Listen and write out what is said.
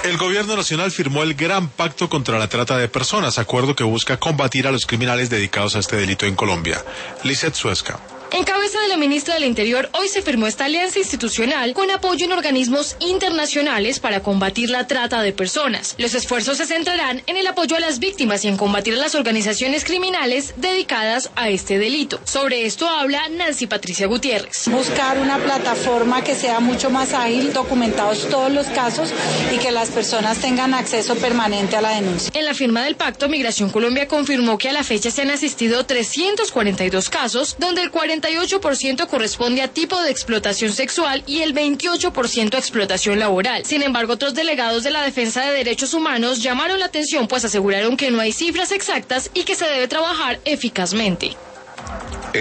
El gobierno nacional firmó el Gran Pacto contra la Trata de Personas, acuerdo que busca combatir a los criminales dedicados a este delito en Colombia. Lizeth Suezca. En cabeza de la ministra del Interior, hoy se firmó esta alianza institucional con apoyo en organismos internacionales para combatir la trata de personas. Los esfuerzos se centrarán en el apoyo a las víctimas y en combatir a las organizaciones criminales dedicadas a este delito. Sobre esto habla Nancy Patricia Gutiérrez. Buscar una plataforma que sea mucho más ágil, documentados todos los casos y que las personas tengan acceso permanente a la denuncia. En la firma del pacto, Migración Colombia confirmó que a la fecha se han asistido 342 casos, donde el 48% corresponde a tipo de explotación sexual y el 28% a explotación laboral. Sin embargo, otros delegados de la Defensa de Derechos Humanos llamaron la atención, pues aseguraron que no hay cifras exactas y que se debe trabajar eficazmente.